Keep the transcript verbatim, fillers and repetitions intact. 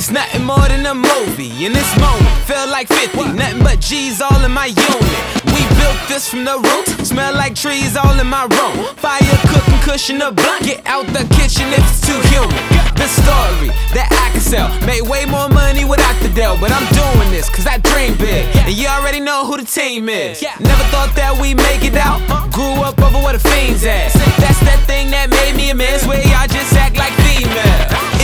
It's nothing more than a movie. In this moment, feel like fifty. Nothing but G's all in my unit. We built this from the roots. Smell like trees all in my room. Fire cooking, cushion a blunt. Get out the kitchen if it's too humid. The story that I can sell. Made way more money without the deal. But I'm doing this cause I dream big. And you already know who the team is. Never thought that we'd make it out. Grew up over where the fiends at. That's that thing that made me a man. Swear